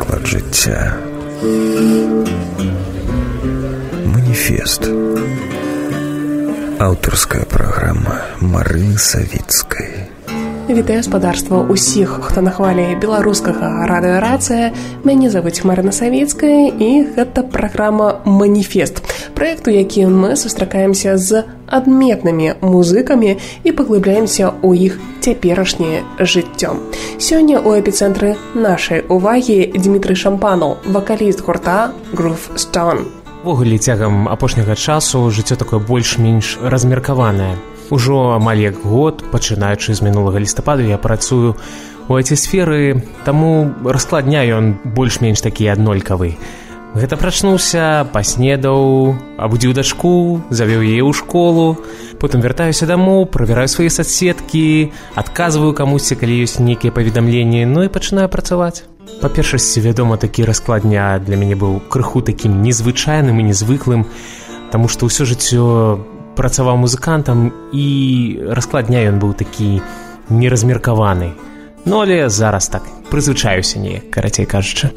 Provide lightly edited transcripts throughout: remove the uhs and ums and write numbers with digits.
заклад жыцця. Маніфест. Аўтарская праграма Марыны Савіцкай. Вітаю спадарства ўсіх, хто на хвалі беларускага радыёрацыя. Мяне завуць Марына Савіцкая, і гэта праграма «Маніфест», праекту, які мы сустракаемся з адметнымі музыкамі і паглыбляемся ў іх цяперашняе жыццё. Сёння ў эпіцэнтры нашай увагі Дмітрый Шампанаў, вакаліст гурта Groove Stone. Увогуле, цягам апошняга часу жыццё такое больш-менш размеркаванае. Ужо амаль як год, пачынаючы з минулага лістападу, я працую у IT-сферы, таму расклад дня ён больш-менш такі аднолькавы. Гэта прачнуўся, паснедаў, абудзіў дачку, завёў яе ў школу, потым вяртаюся дамоў, правяраю свае соцсеткі, адказваю камусьці, калі ёсць нейкія паведамленні, ну і пачынаю працаваць. Па першасці, вядома, такі расклад дня для мяне быў крыху такім незвычайным і незвыклым, таму што ўсё жыццё працаваў музыкантам, і расклад дня ён быў такі неразмеркаваны. Ну, але зараз так, прызвычаюся неяк, карацей кажучы.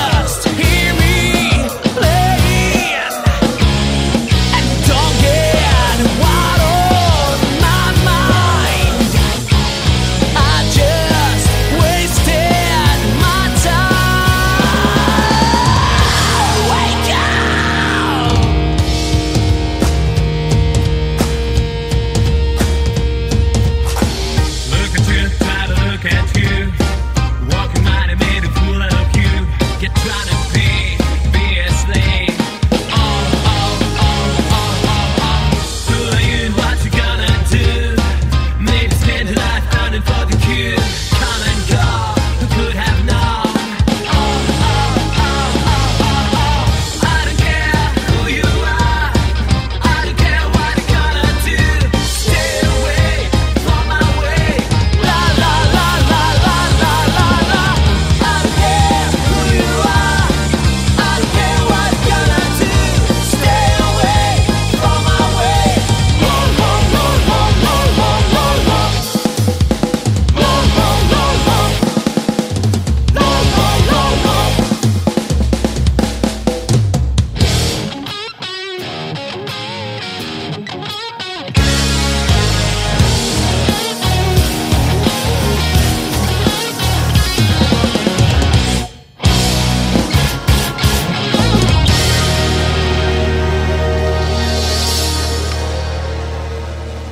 Don't care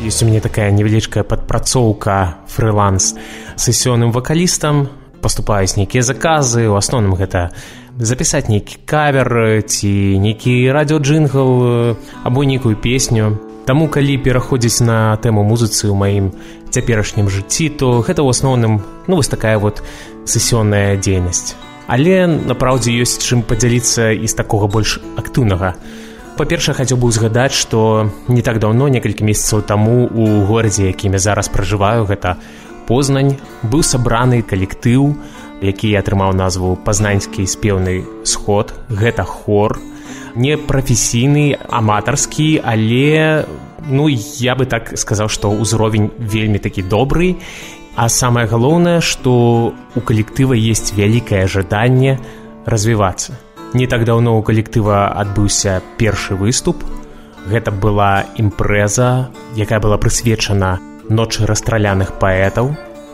Ёсць у мяне такая невялічкая падпрацоўка, фрыланс сесійным вакалістам, паступаюць нейкія заказы, у асноўным гэта запісаць нейкі кавер ці нейкі радыё-джынгл або нейкую песню. Таму, калі пераходзіць на тэму музыцы ў маім цяперашнім жыцці, то гэта ў асноўным, вось такая вот сесійная дзейнасць. Але, напраўдзе, ёсць чым падзяліцца і з такога больш актыўнага. Па-першае, хацеў бы ўзгадаць, што не так даўно, некалькі месяцаў таму у горадзе, якім я зараз пражываю, гэта Познань, быў сабраны калектыў, які атрымаў назву «Пазнаньскі спеўны сход». Гэта хор, не прафесійны, аматарскі, але, я бы так сказаў, што ўзровень вельмі такі добры. А самае галоўнае, што у калектыва ёсць вялікае жаданне развівацца. Не так даўно ў калектыва адбыўся першы выступ. Гэта была імпрэза, якая была прысвечана ночы расстраляных паэтаў.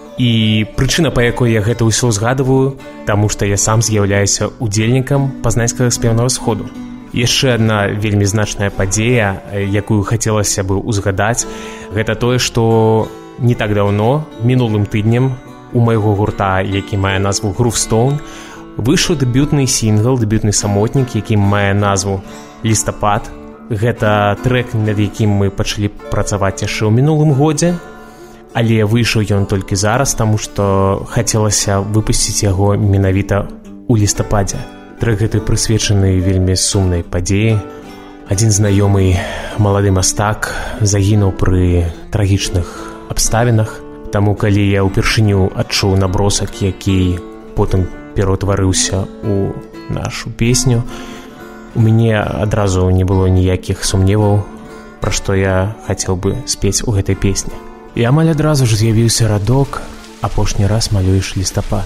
І прычына, па якой я гэта ўсё згадываю, таму што я сам з'яўляюся удзельнікам пазнаньскага спеўнага сходу. Яшчэ адна вельмі значная падзея, якую хацелася бы ўзгадаць, гэта тое, што не так даўно, мінулым тыднем, у майго гурта, які мае назву «Грувстоун», выйшаў дэбютны сінгл, дэбютны самотнік, які мае назву «Лістапад». Гэта трэк, над якім мы пачалі працаваць яшчэ ў мінулым годзе, але выйшаў ён толькі зараз, таму што хацелася выпусціць яго менавіта ў лістападзе. Трэк гэты прысвечаны вельмі сумнай падзеі. Адзін знаёмы малады мастак загінуў пры трагічных абставінах, таму калі я ўпершыню адчуў набросак, які потым пераўтварыўся ў нашу песню, у мяне адразу не было ніякіх сумневаў, пра што я хацеў бы спець у гэтай песні. І амаль адразу ж з'явіўся радок «Апошні раз малюеш лістапад».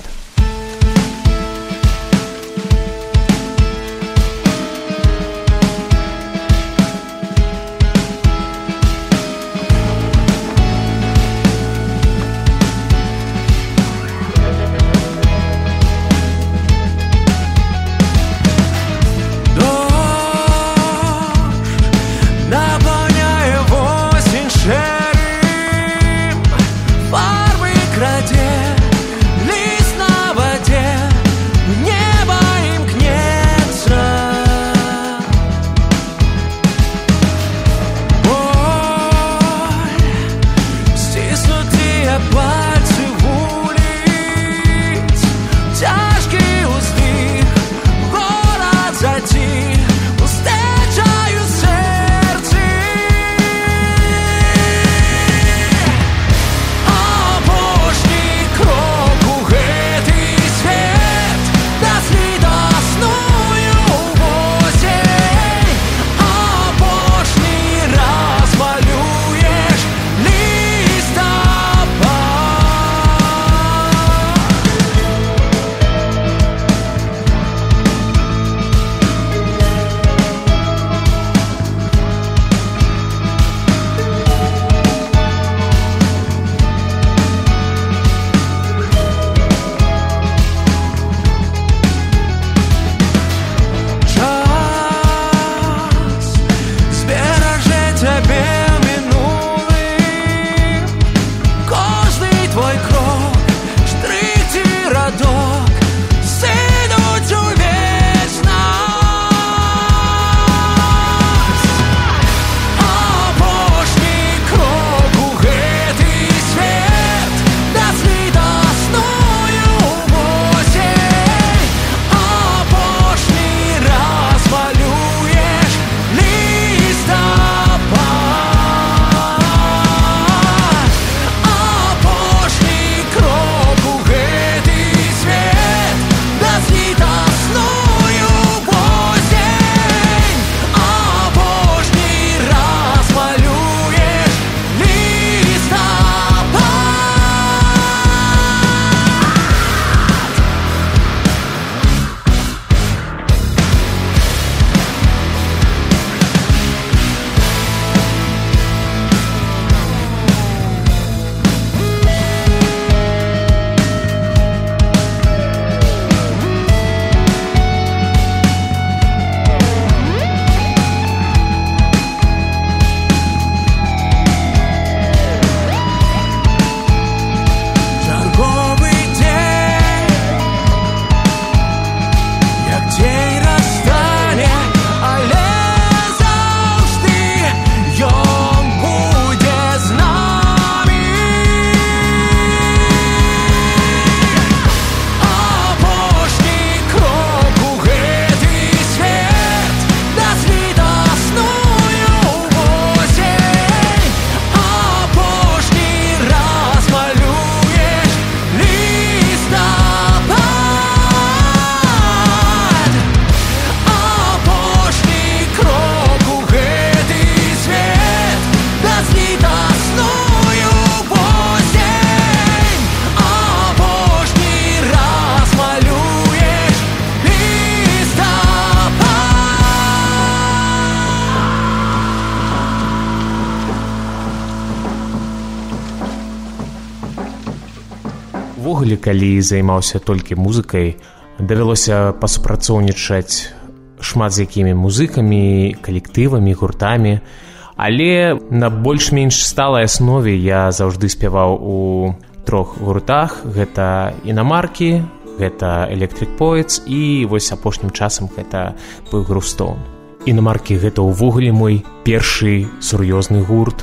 Фарбы краде лист на Увогуле, калі займаўся толькі музыкай, давялося пасупрацоўнічаць шмат з якімі музыкамі, калектывамі, гуртамі, але на больш-менш сталай аснове я заўжды спяваў у 3 гуртах. Гэта Інамаркі, гэта Electric Poets і вось апошнім часам гэта быў Groovestone. Інамаркі гэта ўвогуле мой першы сур'ёзны гурт,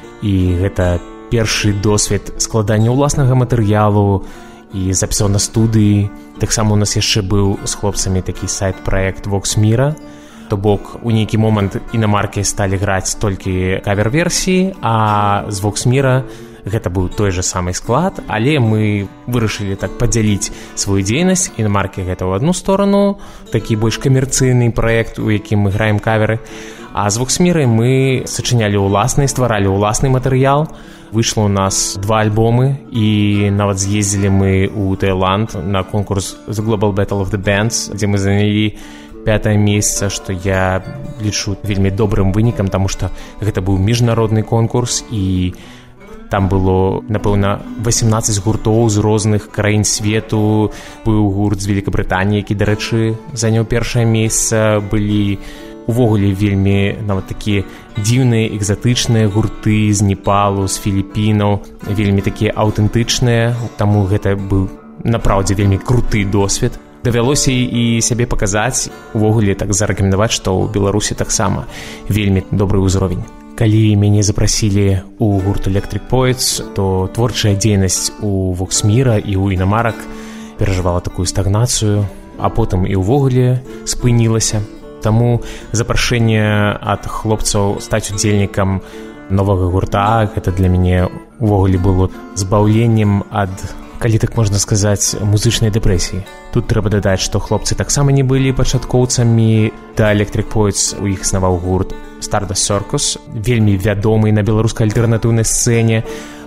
і гэта першы досвед складання ўласнага матэрыялу і запісаў на студыі. Таксама у нас яшчэ быў з хлопцамі такі сайт-праект Vox Mira, то бок у нейкі момант Інамаркі сталі граць толькі кавер-версіі, а з Vox Mira гэта быў той же самы склад, але мы вырашылі так падзяліць сваю дзейнасць. Інамаркі гэта ў адну сторону, такі больш камерцыйны праект, у якім мы граем каверы, а з Vox Mira мы сачынялі ўласны, стваралі ўласны матэрыял. Выйшло у нас 2 альбомы, і нават з'ездзілі мы ў Таіланд на конкурс The Global Battle of the Bands, дзе мы занялі 5-е месца, што я лічу вельмі добрым вынікам, таму што гэта быў міжнародны конкурс, і там было, напэўна, 18 гуртоў з розных краін свету. Быў гурт з Великабрытаніі, які, дарэчы, заняў 1-е месца. Былі увогуле вельмі нават такія дзіўныя, экзатычныя гурты з Непалу, з Філіпінаў, вельмі такія аўтэнтычныя, таму гэта быў напраўдзе вельмі круты досвед. Давялося і сябе паказаць, увогуле так зарэкамендаваць, што ў Беларусі таксама вельмі добры ўзровень. Калі мяне запрасілі ў гурт Electric Poets, то творчая дзейнасць у Vox Mira і ў Інамарак перажывала такую стагнацыю, а потым і ўвогуле спынілася. Таму запрашэнне ад хлопцаў стаць удзельнікам новага гурта, гэта для мяне увогуле было збаўленнем ад, калі так можна сказаць, музычнай дэпрэсіі. Тут трэба дадаць, што хлопцы таксама не былі пачаткоўцамі. Да Electric Poets у іх існаваў гурт Stardust Circus, вельмі вядомы на беларускай альтэрнатыўнай сцэне.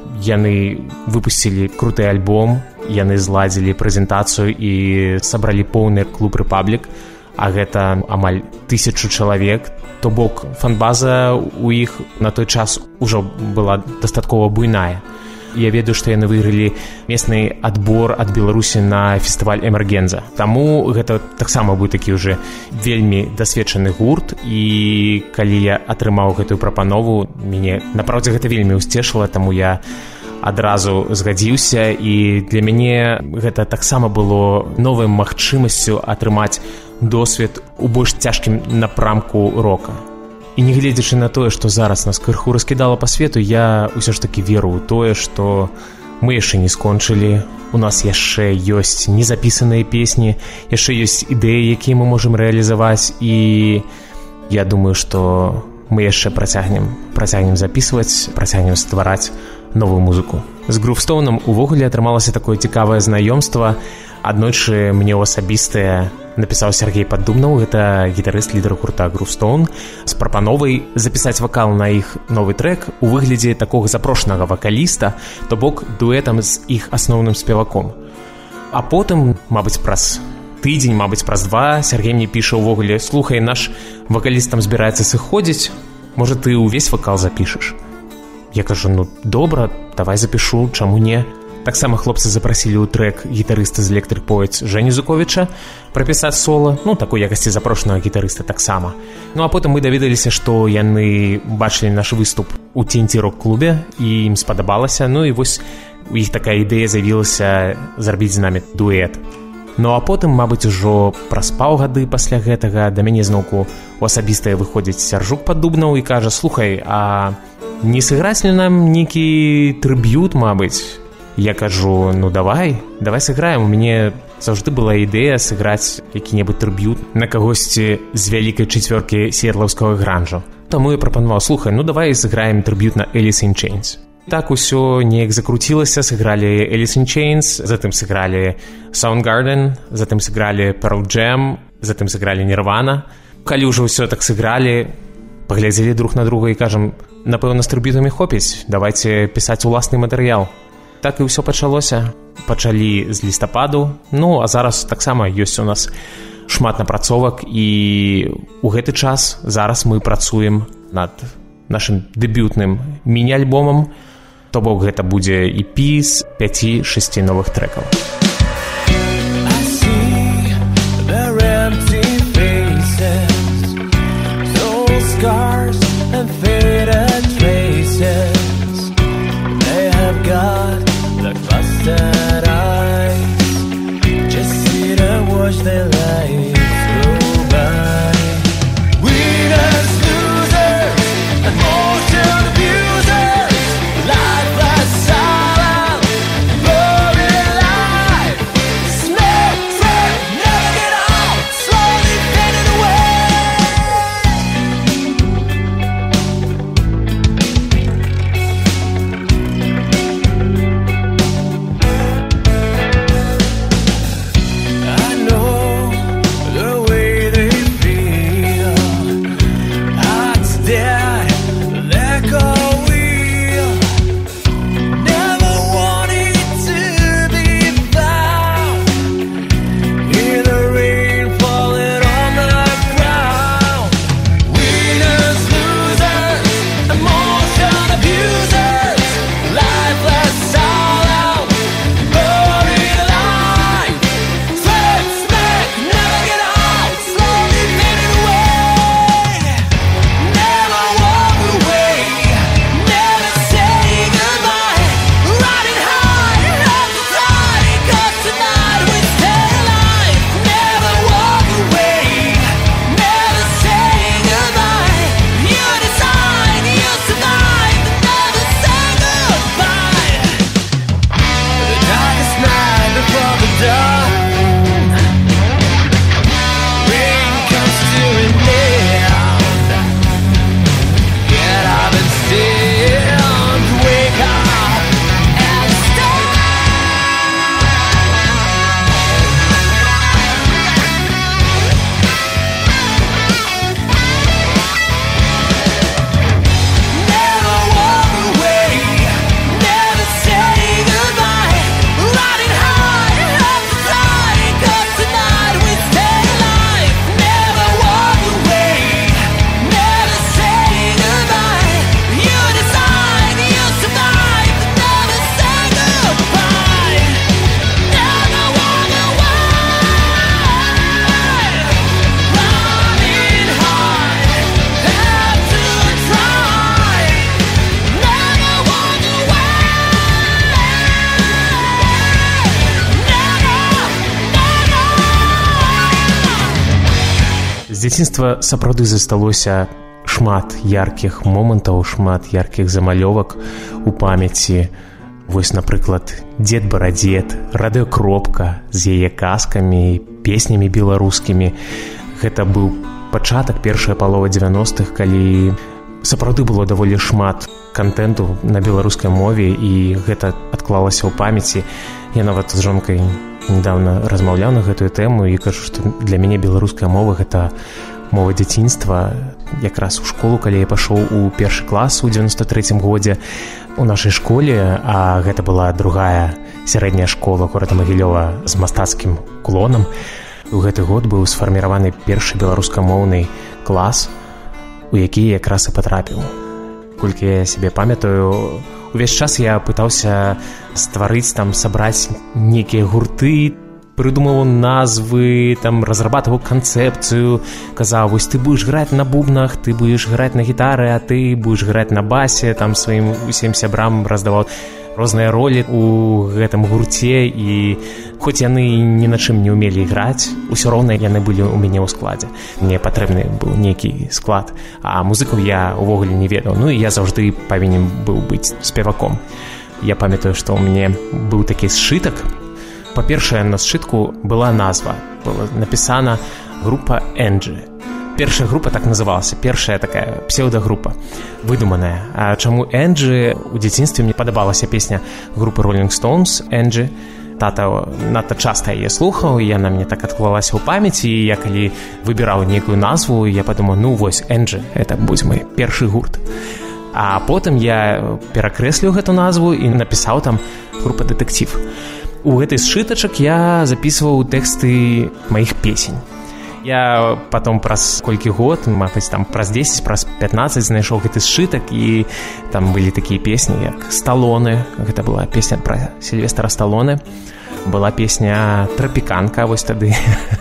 Яны выпусцілі круты альбом, яны зладзілі прэзентацыю і сабралі поўны клуб Republic, а гэта амаль 1000 чалавек. То бок фан-база у іх на той час ужо была дастаткова буйная. Я ведаю, што яны выйгралі месны адбор ад Беларусі на фестываль Эмергенза. Таму гэта таксама быў такі ўжо вельмі дасведчаны гурт, і калі я атрымаў гэтую прапанову, мяне напраўдзе гэта вельмі ўсцешыла, таму я адразу згадзіўся, і для мяне гэта таксама было новай магчымасцю атрымаць досвед у больш цяжкім напрамку рока. І не гледзячы на тое, што зараз нас крыху раскідала па свету, я ўсё ж такі веру ў тое, што мы яшчэ не скончылі, у нас яшчэ ёсць незапісаныя песні, яшчэ ёсць ідэі, якія мы можам рэалізаваць, і я думаю, што мы яшчэ працягнем запісваць, працягнем ствараць новую музыку. З Groovestone увогуле атрымалася такое цікавае знаёмства. Аднойчы мне ў асабістае напісаў Сергей Паддубнаў, гэта гітарыст, лідар гурта Groovestone, з прапановай запісаць вакал на іх новы трэк у выглядзе такога запрошанага вакаліста, то бок дуэтам з іх асноўным спеваком. А потым, мабыць, праз тыдзень, мабыць, праз 2, Сергей мне піша ўвогуле: слухай, наш вакаліст там збіраецца сыходзіць, можа, ты ўвесь вакал запішаш? Я кажу, ну добра, давай запішу, чаму не? Таксама хлопцы запрасілі ў трэк гітарыста з Electric Poets Женю Зуковіча прапісаць сола, ну, такой якасці запрошанага гітарыста таксама. Ну, а потым мы даведаліся, што яны бачылі наш выступ у TNT рок-клубе, і ім спадабалася, ну, і вось у іх такая ідэя з'явілася зрабіць з намі дуэт. Ну, а потым, мабыць, ужо праз паўгады пасля гэтага да мяне зноўку у асабістае выходзіць Сяржук Паддубнаў і кажа: слухай, а не сыграць ли нам нейкі трыб'ют, мабыць? Я кажу, ну давай сыграем. У мяне заўжды была ідэя сыграць які-небудзь трыб'ют на кагосьці з вялікай чацвёркі сіэтлаўскага гранжу. Таму я прапанаваў: слухай, ну давай сыграем трыб'ют на Alice in Chains. Так усё неяк закруцілася, сыгралі Alice in Chains, затым сыгралі Soundgarden, затым сыгралі Pearl Jam, затым сыгралі Nirvana. Калі ўжо ўсё так сыгралі, паглядзелі друг на друга і кажам: напэўна, з трыб'ютамі хопіць, давайце пісаць уласны матэрыял. Так і ўсё пачалося. Пачалі з лістападу, ну, а зараз таксама ёсць у нас шмат напрацовак, і ў гэты час зараз мы працуем над нашым дэбютным міні-альбомам. То бок гэта будзе EP з 5-6 новых трэкаў. Scars and faded traces, they have got blood-busted eyes, just see them watch their lives go by. Winners, losers, and motion abusers, lifeless, silent, buried alive, smoke, sweat, never get out, slowly fading away. З дзяцінства сапраўды засталося шмат яркіх момантаў, шмат яркіх замалёвак у памяці. Вось, напрыклад, «Дзед Барадзед», «Радыёкропка» з яе казкамі, песнямі беларускімі. Гэта быў пачатак, першая палова 90-х, калі сапраўды было даволі шмат кантэнту на беларускай мове, і гэта адклалася ў памяці. Я нават з жонкай недавно размаўляў на гэтую тэму і кажу, што для мяне беларуская мова — гэта мова дзяцінства. Якраз у школу, калі я пашоў у першы клас у 93-м годзе у нашай школе, а гэта была другая сярэдняя школа горада Магілёва з мастацкім уклонам, у гэты год быў сфарміраваны першы беларускамоўны клас, у які я якраз і патрапіў. Колькі я сябе памятаю, увесь час я пытаўся стварыць, там, сабраць нейкія гурты, прыдумаў назвы, там, разрабатываў канцэпцыю, казаў, вось ты будзеш граць на бубнах, ты будзеш граць на гітары, а ты будзеш граць на басе, там, сваім усім сябрам раздаваў розныя ролі у гэтым гурце, і хоць яны ні на чым не ўмелі іграць, усё роўна яны былі ў мяне ў складзе. Мне патрэбны быў нейкі склад, а музыкаў я ўвогуле не ведаў. Ну і я заўжды павінен быў быць спеваком. Я памятаю, што ў мяне быў такі сшытак. Па-першае, на сшытку была назва, была напісана група «Энджи». Першая група так называлася, першая такая псеўдагрупа, выдуманая. А чаму «Энджи»? У дзяцінстве мне падабалася песня групы «Rolling Stones» «Энджи». Тата надта часта яе слухаў, і яна мне так адклалася ў памяці, і я калі выбіраў нейкую назву, я падумаў, ну вось, «Энджи» — это будзе мой першы гурт. А потым я перакрэсліў гэту назву і напісаў там група «Дэтэктив». У гэтай сшытачак я запісваў тэксты маіх песень. Я потом праз колькі год, мабыць, там праз 10, праз 15 знайшоў гэты сшытак, і там былі такія песні, як «Сталоне». Гэта была песня пра Сільвестра Сталоне. Была песня «Трапіканка», вось тады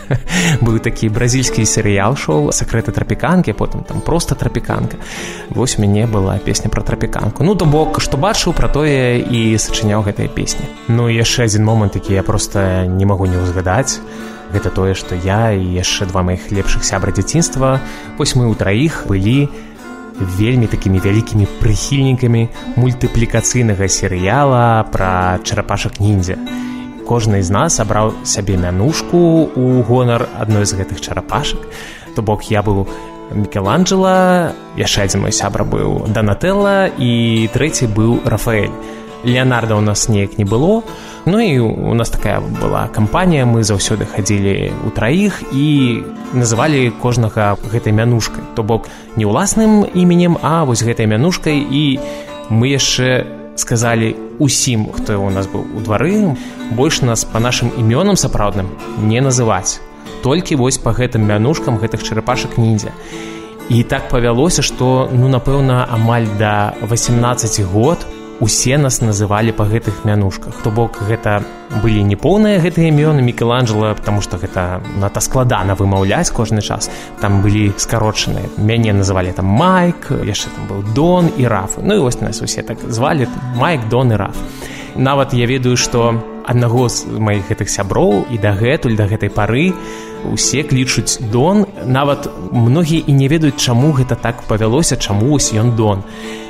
быў такі бразільскі серыял шоу «Сакрэты трапіканкі», потым там «Проста трапіканка». Вось у мяне была песня пра трапіканку. Ну, то бок, што бачыў, пра тое і сачыняў гэтыя песні. Ну, і яшчэ адзін момант, які я проста не магу не ўзгадаць. Гэта тое, што я і яшчэ два маіх лепшых сябра дзяцінства, вось мы ўтраіх былі вельмі такімі вялікімі прыхільнікамі мультыплікацыйнага серыяла пра чарапашак-ніндзя. Кожны з нас абраў сабе мянушку ў гонар адной з гэтых чарапашак. То бок я быў Мікеланджела, яшчэ адзін мой сябра быў Данателла і трэці быў Рафаэль. Леонарда у нас неяк не было. Ну і у нас такая была кампанія, мы заўсёды хадзілі ўтраіх і называлі кожнага гэтай мянушкай. То бок не ўласным іменем, а вось гэтай мянушкай. І мы яшчэ сказалі усім, хто у нас быў у двары, больш нас па нашым імёнам сапраўдным не называць. Толькі вось па гэтым мянушкам гэтых чарапашак-ніндзя. І так павялося, што, ну, напэўна, амаль да 18 год усе нас называлі па гэтых мянушках. То бок гэта былі не поўныя гэтыя імёны Мікеланджела, потому што гэта надта складана вымаўляць кожны час. Там былі скарочаныя. Мяне называлі там Майк, яшчэ там быў Дон і Раф. Ну і вось нас усе так звалі Майк, Дон і Раф. Нават я ведаю, што аднаго з маіх гэтых сяброў і дагэтуль, да гэтай пары усе клічуць Дон. Нават многія і не ведаюць, чаму гэта так павялося, чаму вось ён Дон.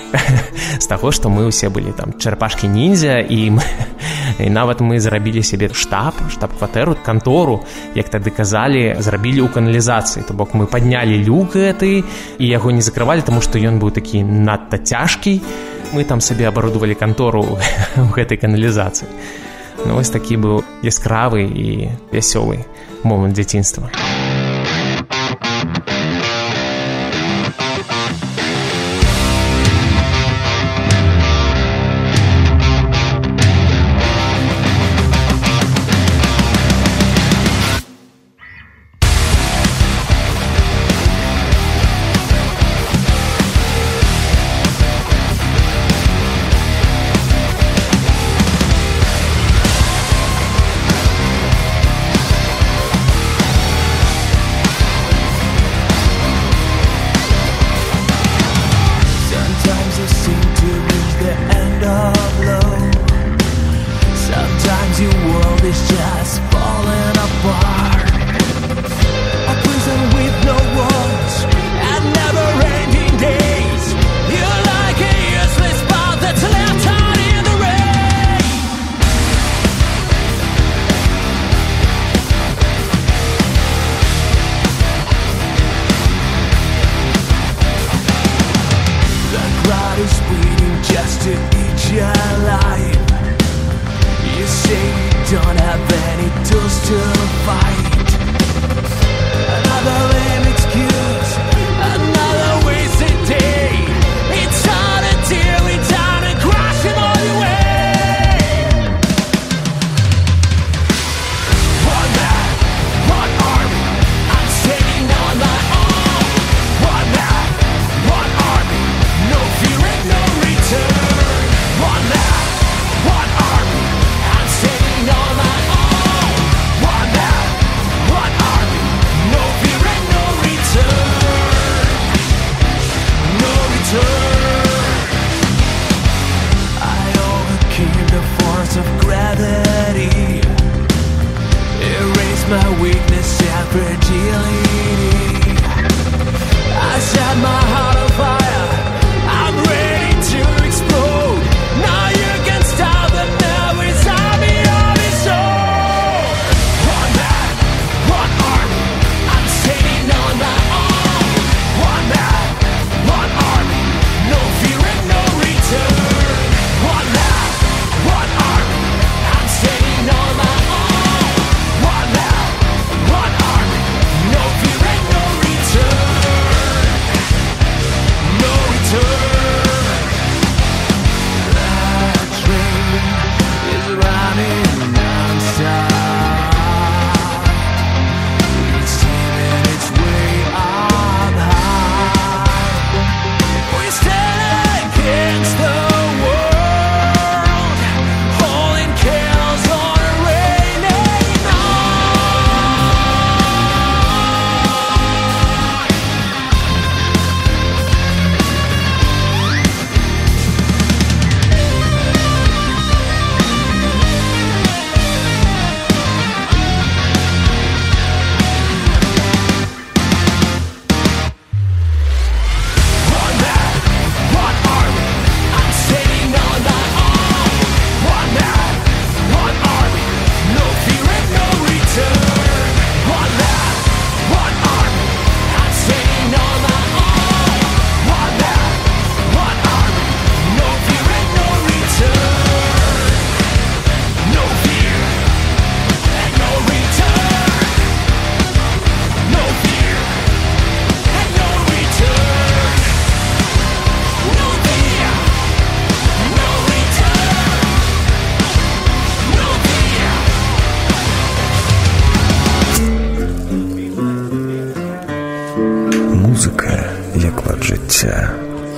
З таго, што мы ўсе былі там чарапашкі-ніндзя, і нават мы зрабілі сябе штаб-кватэру, кантору, як тады казалі, зрабілі ў каналізацыі. То бок мы паднялі люк гэты і яго не закрывалі, таму што ён быў такі надта цяжкі. Мы там сабе абарудавалі кантору ў гэтай каналізацыі. Ну, вось такі быў яскравы і вясёлы момант дзяцінства. жыцця.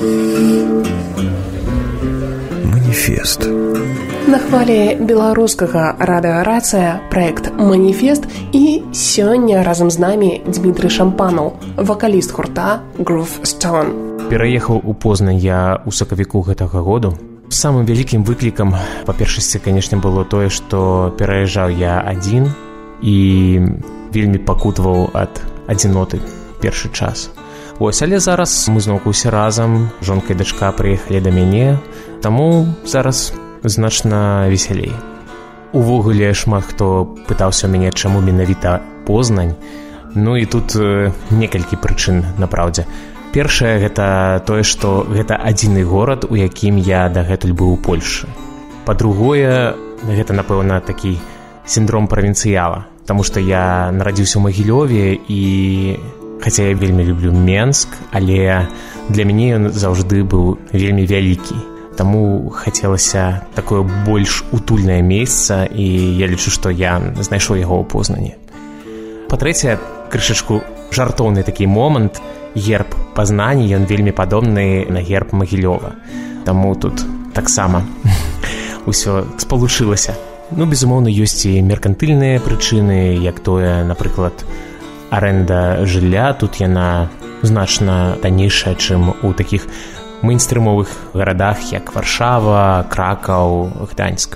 Маніфест. На хвалі беларускага радыёрацыя праект «Маніфест» і сёння разам з намі Дмітрый Шампанаў, вакаліст гурта Groove Stone. Пераехаў у Познань я ў сакавіку гэтага году. Самым вялікім выклікам, па-першасці, канешне, было тое, што пераязджаў я адзін і вельмі пакутваў ад адзіноты першы час. Вось, але зараз мы зноўку ўсе разам, жонка і дачка прыехалі да мяне, таму зараз значна весялей. Увогуле шмат хто пытаўся ў мяне, чаму менавіта Познань. Ну і тут некалькі прычын, напраўдзе. Першае, гэта тое, што гэта адзіны горад, у якім я дагэтуль быў у Польшы. Па-другое, гэта, напэўна, такі сіндром правінцыяла, таму што я нарадзіўся ў Магілёве і, хаця я вельмі люблю Менск, але для мяне ён заўжды быў вельмі вялікі. Таму хацелася такое больш утульнае месца, і я лічу, што я знайшоў яго ў Познані. Па-трэцяе, крышачку жартоўны такі момант, герб Пазнані, ён вельмі падобны на герб Магілёва. Таму тут таксама ўсё спалучылася. Ну, безумоўна, ёсць і меркантыльныя прычыны, як тое, напрыклад, арэнда жылля. Тут яна значна таннейшая, чым у такіх мейнстрымовых гарадах, як Варшава, Кракаў, Гданьск.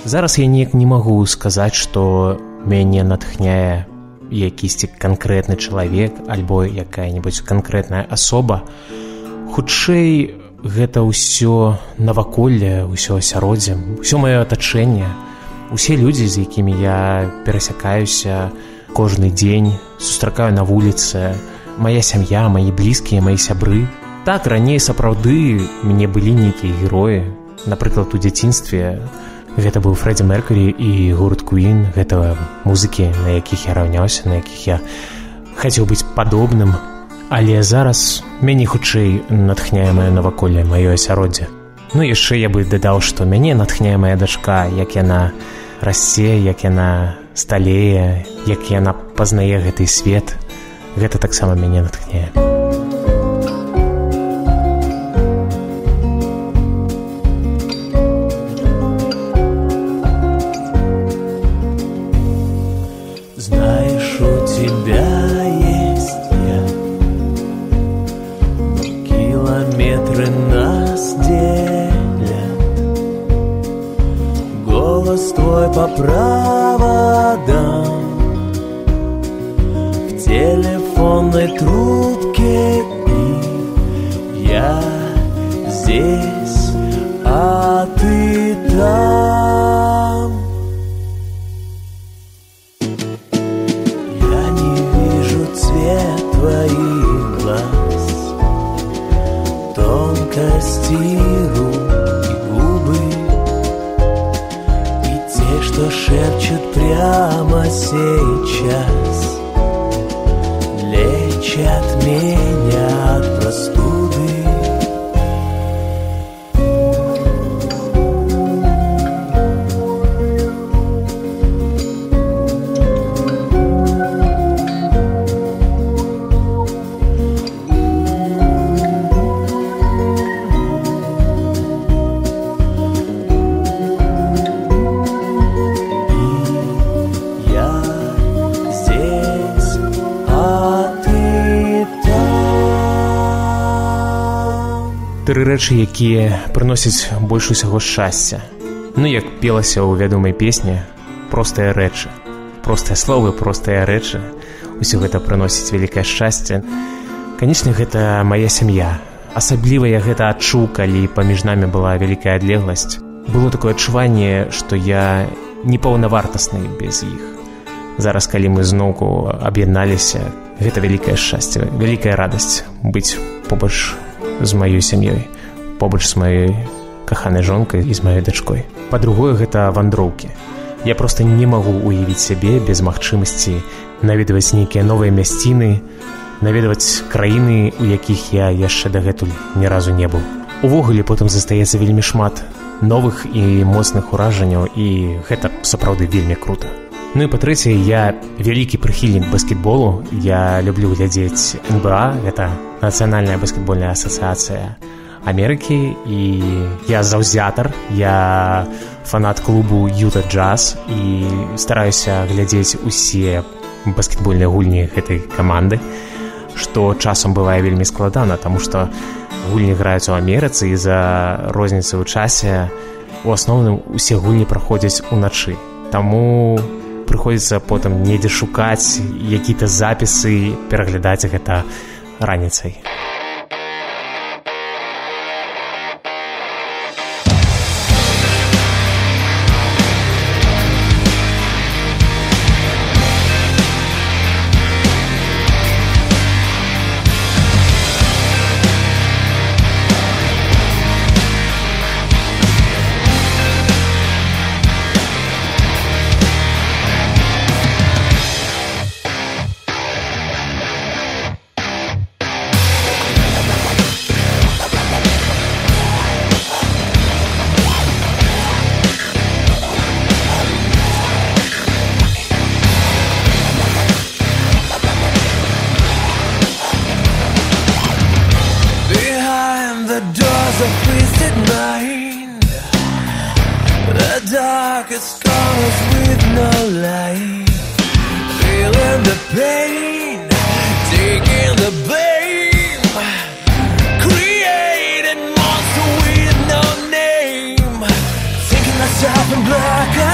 Зараз я неяк не магу сказаць, што мяне натхняе якісьці канкрэтны чалавек альбо якая-небудзь канкрэтная асоба. Хутчэй, гэта ўсё наваколле, ўсё асяроддзе, ўсё маё атачэнне, усе людзі, з якімі я перасякаюся кожны дзень, сустракаю на вуліцы, мая сям'я, мае блізкія, мае сябры. Так, раней сапраўды мяне былі нейкія героі. Напрыклад, у дзяцінстве гэта быў Фрэдзі Меркурі і гурт Queen, гэта музыкі, на якіх я раўняўся, на якіх я хацеў быць падобным. Але зараз мяне хутчэй натхняе маё наваколле, маё асяроддзе. Ну яшчэ я бы дадаў, што мяне натхняе мая дачка, як яна расце, як яна сталее, як яна пазнае гэты свет. Гэта таксама мяне натхняе. Знаешь, у тебя есть я, километры нас делят, голос твой по проводам, в телефонной трубке, и я здесь, а ты там. Я не вижу цвет твоих глаз, тонкости рук и губы, и те, что шепчут прямо сейчас, лечат меня от простуды. Тры рэчы, якія прыносяць больш усяго шчасця. Ну, як пелася ў вядомай песні, простыя рэчы. Простыя словы, простыя рэчы. Усё гэта прыносіць вялікае шчасце. Канечне, гэта мая сям'я. Асабліва я гэта адчуў, калі паміж намі была вялікая адлегласць. Было такое адчуванне, што я непаўнавартасны без іх. Зараз, калі мы зноўку аб'ядналіся, гэта вялікае шчасце, вялікая радасць быць побач з маёй сям'ёй, побач з маёй каханай жонкай і з маёй дачкой. Па-другое, гэта вандроўкі. Я проста не магу уявіць сябе без магчымасці наведваць нейкія новыя мясціны, наведваць краіны, у якіх я яшчэ дагэтуль ні разу не быў. Увогуле, потым застаецца вельмі шмат новых і моцных уражанняў, і гэта сапраўды вельмі крута. Ну і па-трэцяе, я вялікі прыхільнік баскетболу. Я люблю глядзець НБА, гэта Нацыянальная баскетбольная асацыяцыя Амерыкі, і я заўзятар, я фанат клубу Юта Джаз і стараюся глядзець усе баскетбольныя гульні гэтай каманды, што часам бывае вельмі складана, таму што гульні граюць у Амерыцы, і за розніцы ў часе у асноўным усе гульні праходзяць уначы. Таму прыходзіцца потым недзе шукаць які-то запісы, пераглядаць гэта раніцай. Darkest corners with no light, feeling the pain, taking the blame, creating monster with no name, thinking myself in black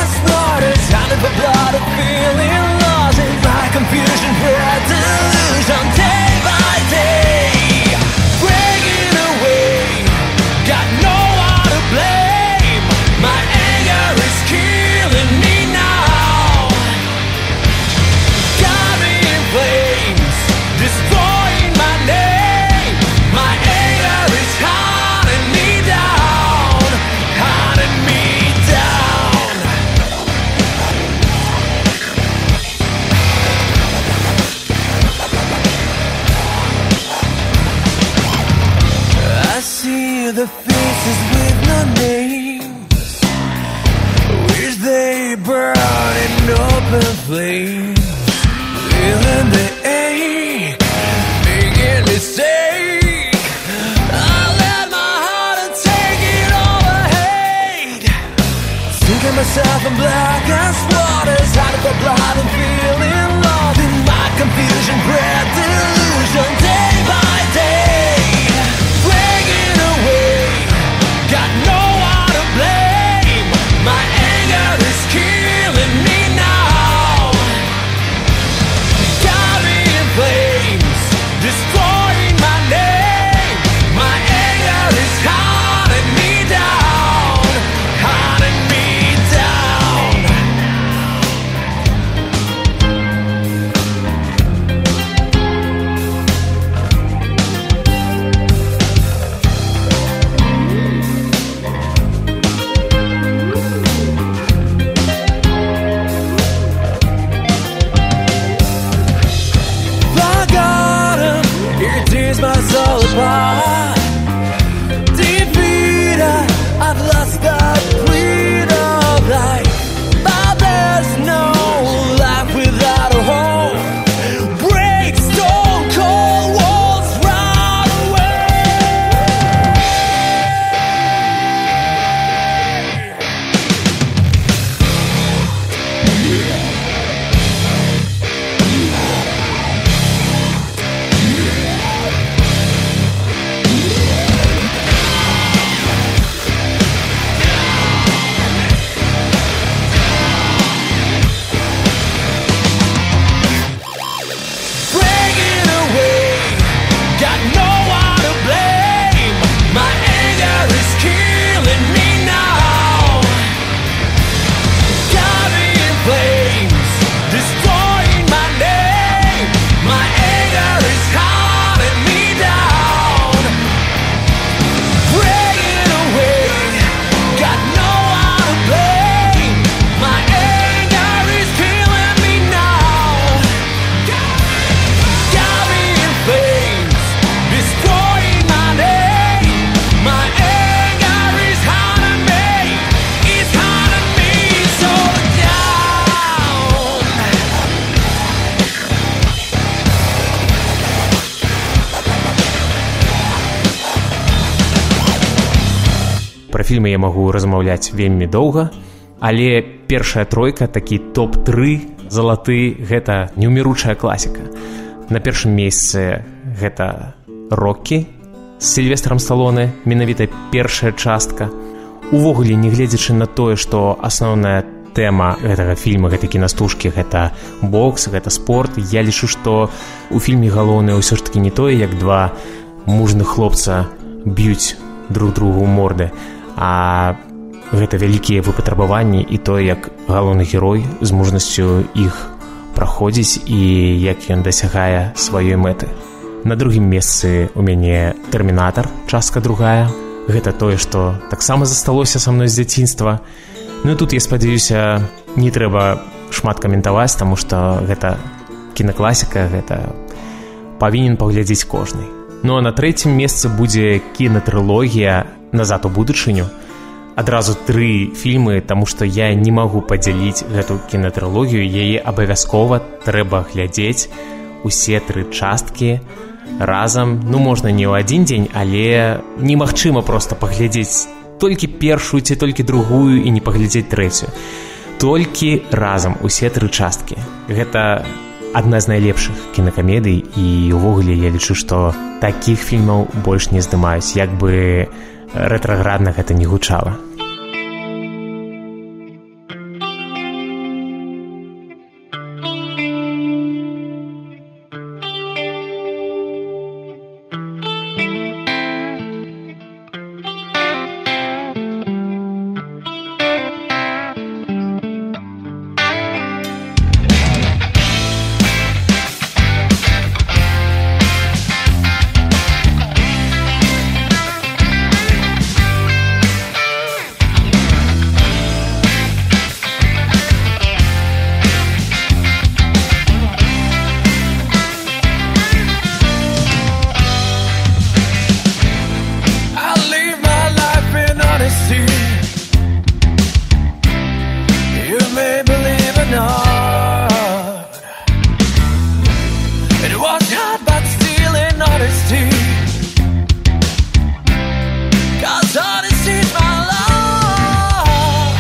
burning open flames, feeling the ache, making a mistake. I let my heart and take it over hate, sinking myself in black as waters, hiding for blood and feeling lost in my confusion, breath delusion, day by day, breaking away, got no one to blame. My anger is killing me now, got me in flames, destroying my name. My anger is hunting me down, hunting me down. Forgotten, it tears my soul apart. Defeated, I've lost the breed of life, but there's no life without a home. Break stone cold walls, run away. Breaking away, got no one to blame. My anger is killing me now, got me in flames, destroying my name. My anger is hunting me down, breaking away, got no one to blame. My anger is killing me now, got me in flames, destroying my name. My anger is hunting me, it's hunting me so down. Пра фільмы я магу размаўляць вельмі доўга, але першая тройка, такі топ-3 залаты, гэта неўміручая класіка. На першым месцы гэта «Роккі» з Сільвестрам Сталоне, менавіта першая частка. Увогуле, не гледзячы на тое, што асноўная тэма гэтага фільма, гэтай кінастужкі, гэта бокс, гэта спорт, я лічу, што у фільме галоўнае ўсё ж такі не тое, як два мужных хлопца б'юць друг другу ў морды, а гэта вялікія выпатрабаванні і тое, як галоўны герой з мужнасцю іх праходзіць і як ён дасягае сваёй мэты. На другім месцы у мяне «Тэрмінатар», частка другая. Гэта тое, што таксама засталося са мной з дзяцінства. Ну і тут, я спадзяюся, не трэба шмат каментаваць, таму што гэта кінакласіка, гэта павінен паглядзець кожны. Ну а на трэцім месцы будзе кінатрылогія «Назад у будучыню». Адразу 3 фільмы, таму што я не магу падзяліць гэту кінатрылогію, яе абавязкова трэба глядзець, усе 3 часткі разам. Ну, можна не ў адзін дзень, але немагчыма проста паглядзець толькі першую ці толькі другую і не паглядзець трэцюю. Толькі разам усе 3 часткі. Гэта адна з найлепшых кінакамедый, і ўвогуле я лічу, што такіх фільмаў больш не здымаюць, як бы рэтраградна гэта не гучала. may believe or not, it was hard but still in honesty, 'cause honesty's my Lord.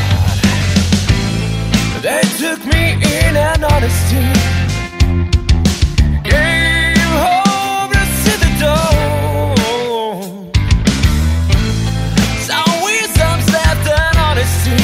They took me in and honesty gave hope to see the door. Some wisdom left and honesty,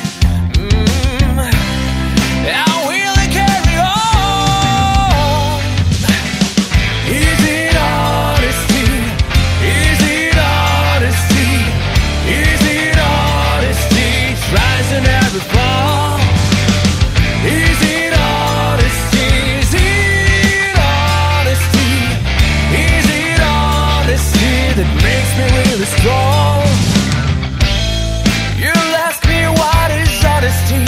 I will carry on. Is it honesty? Is it honesty? Is it honesty? Tries to never fall. Is it honesty? Is it honesty? Is it honesty that makes me really strong? You'll ask me what is honesty?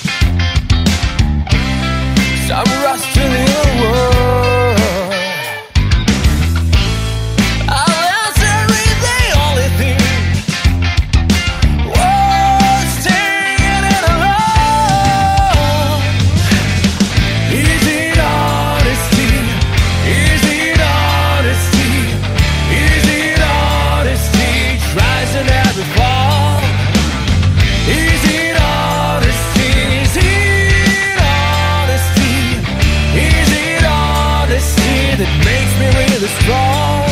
Some rusty little word. I'll answer is the only thing worth staying in alone. Is it honesty? Is it honesty? Is it honesty? Tries to never fall. Is it honesty? Is it honesty? Is it honesty that makes me really strong?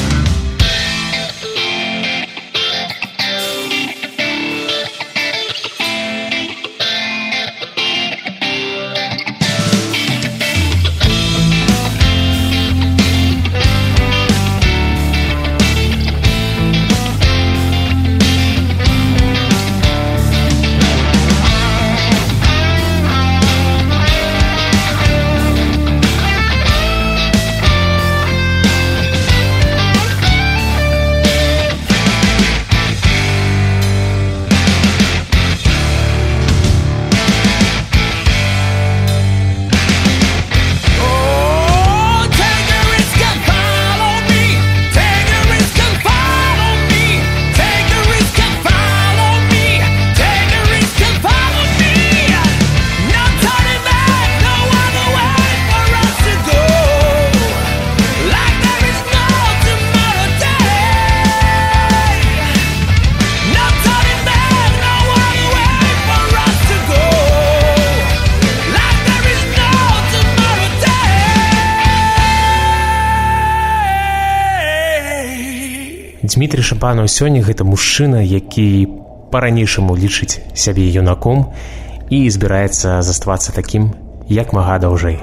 Дмітрий Шапанаў сёння гэта мужчына, які па-ранейшаму лічыць сябе юнаком і збіраецца заставацца такім як мага даўжэй.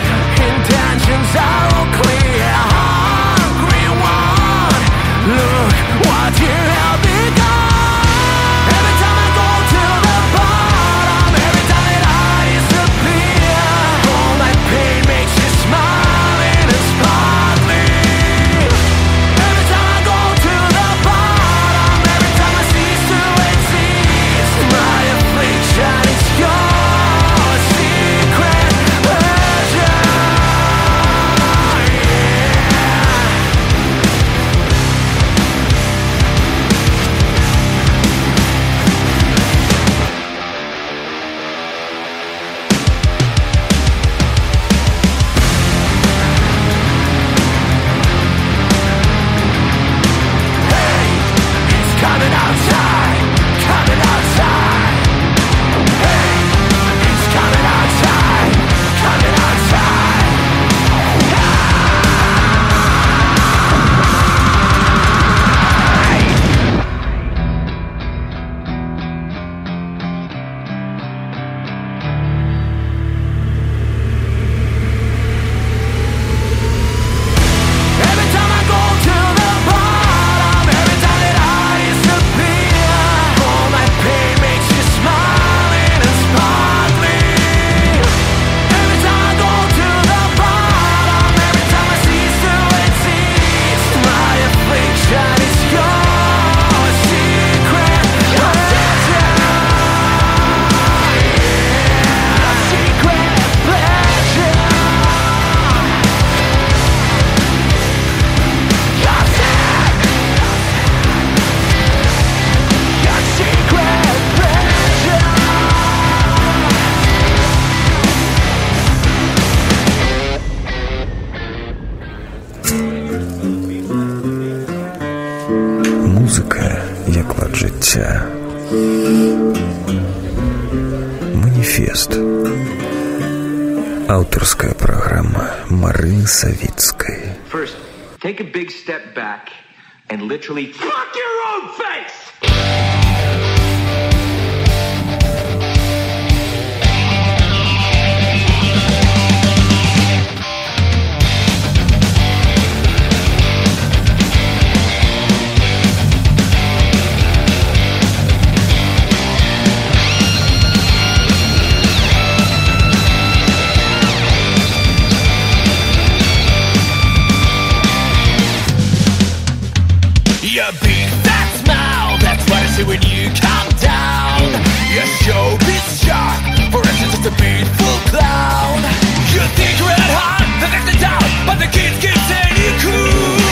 Are all clear, hungry one. Look but you held me down. Every time I go to the bottom, every time that I disappear, all my pain makes you smiling and sparkling. Every time I go to the bottom, every time I cease to exist, my affliction is your secret pleasure. Coming outside, coming outside. Hey, it's coming outside, coming outside. Every time I go to the bottom, every time that I disappear, all my pain makes you smiling and sparkling. Every time I go to the bottom, every time I cease to exist, my affliction is your secret pleasure. Your secret pleasure. Your secret pleasure. Музика як лад життя. Маніфест. Аўтарская праграма Марыны Савіцкай. First, take a big step back and literally fuck your own face! Your big fat smile, that's what I see when you come down. Your showbiz shark, for us it's just a beautiful clown. You think you're at heart, the next is out, but the kids keep saying you cool.